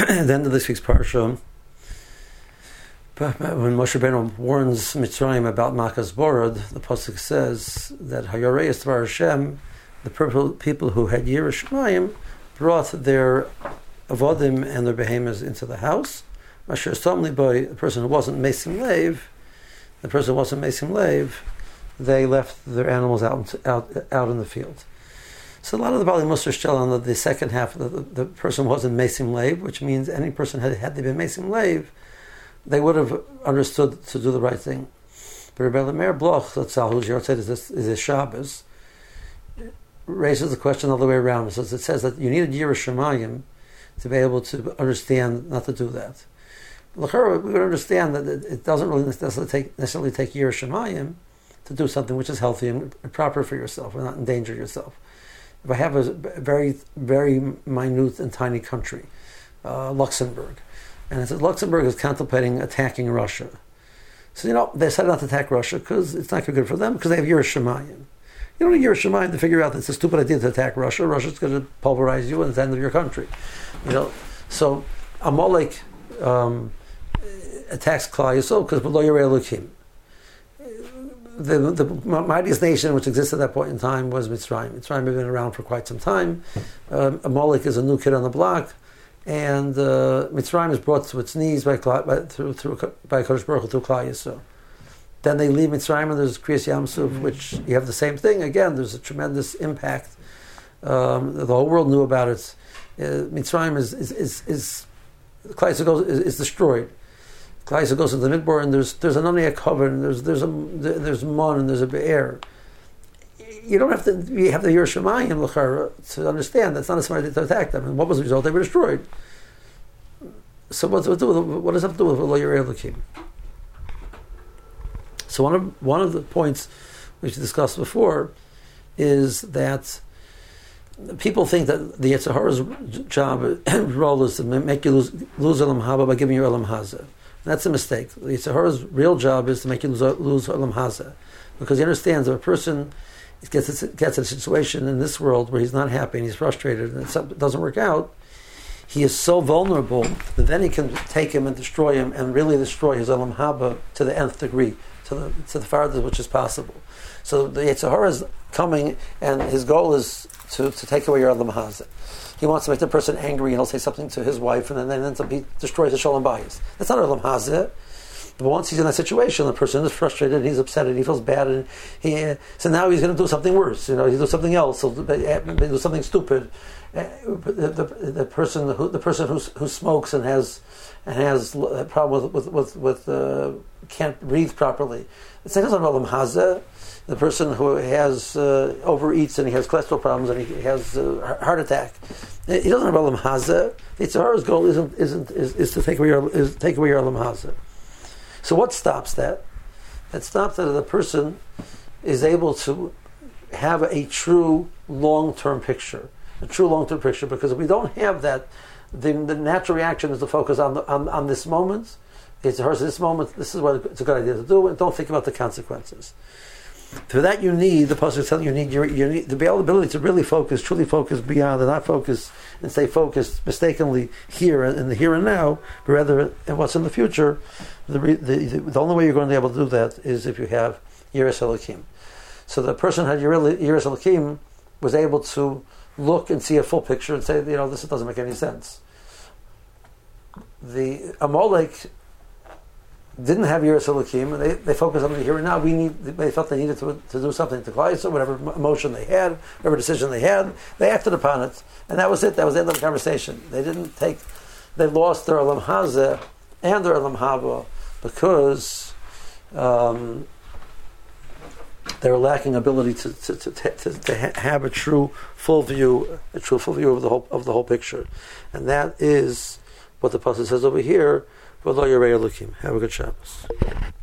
at the end of this week's parsha, when Moshe Rabbeinu warns Mitzrayim about Makas Borod, the pasuk says that Hayorei Yisrael Hashem, the people who had Yiras Shamayim, brought their avodim and their behemoths into the house. Masher Somli Boy, the person who wasn't Mesim Lev, they left their animals out in the field. So a lot of the Bali Musar still on the second half, the person wasn't Mesim Lev, which means any person had they been Mesim Lev, they would have understood to do the right thing. But Rebbe Meir Bloch, who's Yortzeit is a Shabbos, raises the question all the way around. So it says that you need a Yiras Shamayim to be able to understand not to do that. L'chara, we would understand that it doesn't really necessarily take Yiras Shamayim to do something which is healthy and proper for yourself and not endanger yourself. If I have a very, very minute and tiny country, Luxembourg, and it says Luxembourg is contemplating attacking Russia. So, they decided not to attack Russia because it's not good for them because they have Yiras Shamayim. You don't need Yiras Shamayim to figure out that it's a stupid idea to attack Russia. Russia's going to pulverize you and it's the end of your country. So Amalek attacks Klal Yisrael because below Yorei Elokim. The mightiest nation which existed at that point in time was Mitzrayim. Mitzrayim had been around for quite some time. Amalek is a new kid on the block. And Mitzrayim is brought to its knees by Kodesh Baruch Hu through Klal Yisrael. Then they leave Mitzrayim and there's Kriyas Yamsuf, which you have the same thing. Again, there's a tremendous impact. The whole world knew about it. Mitzrayim is Klal Yisrael is destroyed. Klal Yisrael goes into the Midbar and there's an Aniyah cover and there's Mon and there's a Be'er. You don't have to. You have the Yiras Shamayim to understand that's not a smart idea to attack them. And what was the result? They were destroyed. So what does that have to do with Lo Yorei Elokim? So one of the points which we discussed before is that people think that the Yetzer Hara's job role is to make you lose Olam Haba by giving you Olam Hazeh. That's a mistake. The Yetzer Hara's real job is to make you lose Olam Hazeh, because he understands that a person gets in a situation in this world where he's not happy and he's frustrated and it doesn't work out, he is so vulnerable that then he can take him and destroy him and really destroy his Olam Haba to the nth degree, to the farthest which is possible. So the Yetzer Hara is coming and his goal is to take away your Olam Hazeh. He wants to make the person angry and he'll say something to his wife and then ends up he destroys the Shalom Bayis. That's not Olam Hazeh. But once he's in that situation, the person is frustrated, and he's upset, and he feels bad, and so now he's going to do something worse. He do something else. He'll do something stupid. The person who smokes and has a problem with can't breathe properly. It's not Olam Hazeh. The person who has overeats and he has cholesterol problems and he has a heart attack. He doesn't have Olam Hazeh. It's Hara's goal is to take away your Olam Hazeh. So what stops that? That stops that the person is able to have a true long-term picture. Because if we don't have that, the natural reaction is to focus on this moment. It's this moment, this is what it's a good idea to do, and don't think about the consequences. For that you need, the pasuk is telling you need to be able to really focus, truly focus beyond, and not focus and stay focused mistakenly here in the here and now, but rather in what's in the future. The only way you're going to be able to do that is if you have Yiras Elokim. So the person who had Yiras Elokim was able to look and see a full picture and say, this doesn't make any sense. The Amalek didn't have Yiras Elokim, and they focused on the here and now. They felt they needed to do something to Klal Yisrael, whatever emotion they had, whatever decision they had, they acted upon it, and that was it. That was the end of the conversation. They lost their Olam Hazeh and their Olam Haba because they were lacking ability to have a true full view of the whole picture, and that is what the pasuk says over here. Have a good Shabbos.